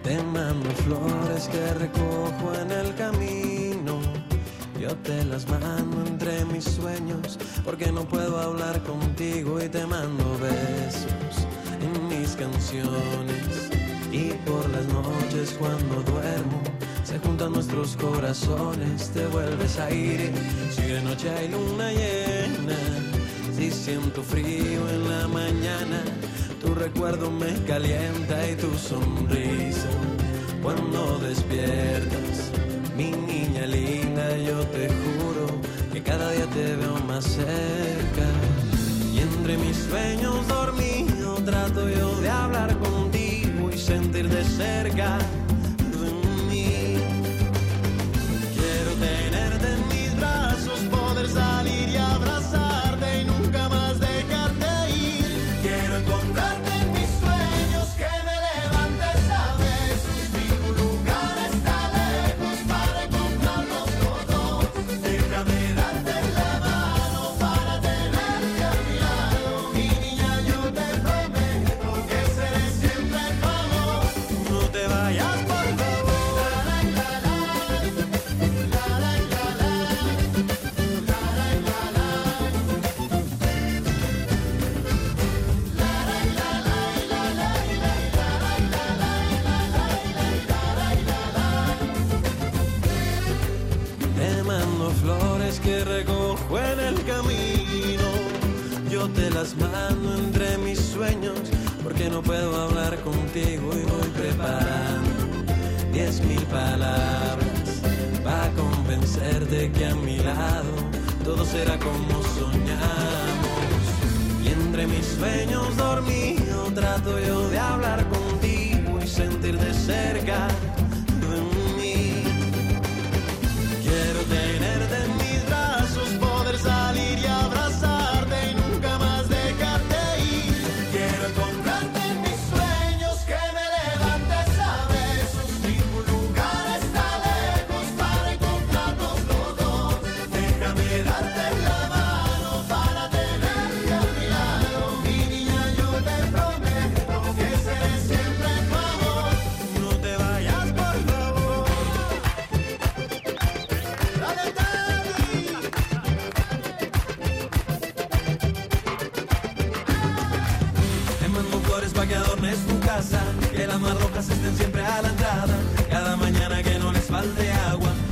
Te mando flores que recojo en el camino. Yo te las mando entre mis sueños, porque no puedo hablar contigo, y te mando besos en mis canciones. Y por las noches cuando duermo, se juntan nuestros corazones, te vuelves aire. Si de noche hay luna llena, si siento frío en la mañana, tu recuerdo me calienta y tu sonrisa cuando despiertas. Mi niña linda, yo te juro que cada día te veo más cerca. Y entre mis sueños dormido trato yo de hablar contigo y sentir de cerca de mí. Quiero tenerte en mis brazos, poder salir y abrazarte y nunca más dejarte ir. Quiero encontrarte en mis sueños, que me levantes a besos. Ningún lugar está lejos para encontrarnos los dos. Déjame darte la mano para tenerte a mi lado. Mi niña, yo te prometo que seré siempre tu amor. No te vayas, por favor. Te mando flores que recojo en el camino. Yo te las mando entre mis sueños, porque no puedo hablar contigo y voy preparando 10.000 palabras para convencerte que a mi lado todo será como soñamos. Y entre mis sueños dormido trato yo de hablar contigo y sentir de cerca de mí. Quiero tenerte en mis brazos, poder salir y abrazarte y nunca más dejarte ir. Quiero encontrarte en mis sueños, que me levantes a besos. Ningún lugar está lejos para encontrarnos los dos. Déjame darte la mano para tenerte a mi lado. Mi niña, yo te prometo que seré siempre tu amor. No te vayas, por favor. Te mando flores pa' que adornes tu casa, que las más rojas estén siempre a la entrada. Cada mañana que no les falte agua,